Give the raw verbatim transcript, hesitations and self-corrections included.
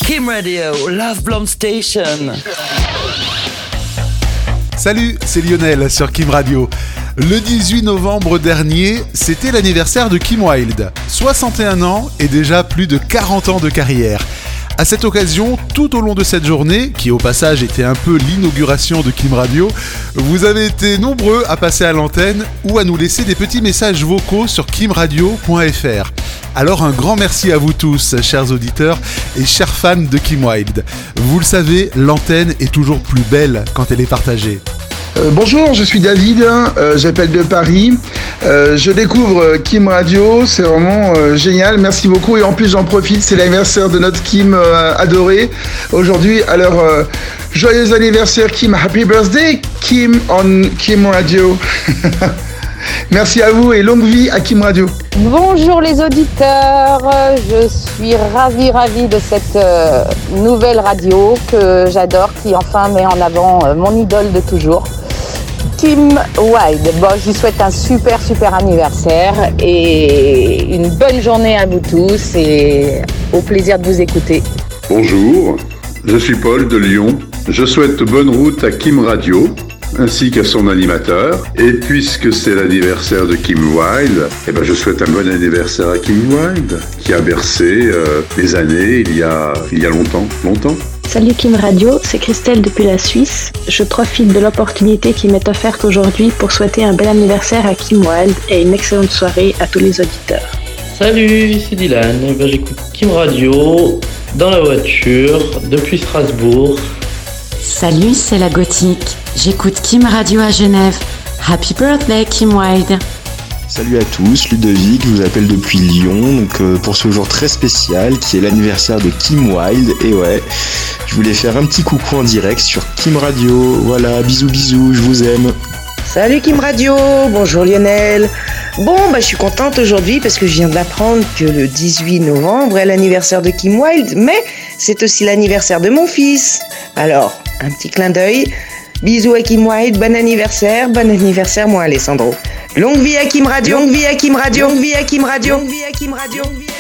Kim Radio, Love Blonde Station. Salut, c'est Lionel sur Kim Radio. Le dix-huit novembre dernier, c'était l'anniversaire de Kim Wilde. soixante et un ans et déjà plus de quarante ans de carrière. À cette occasion, tout au long de cette journée, qui au passage était un peu l'inauguration de Kim Radio, vous avez été nombreux à passer à l'antenne ou à nous laisser des petits messages vocaux sur kim radio point f r. Alors un grand merci à vous tous, chers auditeurs et chers fans de Kim Wilde. Vous le savez, l'antenne est toujours plus belle quand elle est partagée. Euh, bonjour, je suis David, euh, j'appelle de Paris. Euh, je découvre euh, Kim Radio, c'est vraiment euh, génial, merci beaucoup. Et en plus, j'en profite, c'est l'anniversaire de notre Kim euh, adorée aujourd'hui. Alors, euh, joyeux anniversaire Kim, happy birthday Kim on Kim Radio. Merci à vous et longue vie à Kim Radio. Bonjour les auditeurs, je suis ravie, ravie de cette euh, nouvelle radio que j'adore, qui enfin met en avant euh, mon idole de toujours, Kim Wilde. Bon, je vous souhaite un super, super anniversaire et une bonne journée à vous tous et au plaisir de vous écouter. Bonjour, je suis Paul de Lyon. Je souhaite bonne route à Kim Radio, ainsi qu'à son animateur. Et puisque c'est l'anniversaire de Kim Wilde, eh ben je souhaite un bon anniversaire à Kim Wilde, qui a bercé euh, les années il y a, il y a longtemps, longtemps. Salut Kim Radio, c'est Christelle depuis la Suisse. Je profite de l'opportunité qui m'est offerte aujourd'hui pour souhaiter un bel anniversaire à Kim Wilde et une excellente soirée à tous les auditeurs. Salut, c'est Dylan. Eh ben, j'écoute Kim Radio dans la voiture depuis Strasbourg. Salut, c'est la Gothique. J'écoute Kim Radio à Genève. Happy birthday, Kim Wilde. Salut à tous, Ludovic, je vous appelle depuis Lyon donc euh, pour ce jour très spécial qui est l'anniversaire de Kim Wilde. Et ouais, je voulais faire un petit coucou en direct sur Kim Radio. Voilà, bisous bisous, je vous aime. Salut Kim Radio, bonjour Lionel. Bon, bah je suis contente aujourd'hui parce que je viens d'apprendre que le dix-huit novembre est l'anniversaire de Kim Wilde, mais c'est aussi l'anniversaire de mon fils. Alors, un petit clin d'œil. Bisous à Kim Wilde, bon anniversaire, bon anniversaire moi Alessandro. Longue vie à Kim Radio, longue vie à Kim Radio, longue vie à Kim Radio, longue vie à Kim Radio.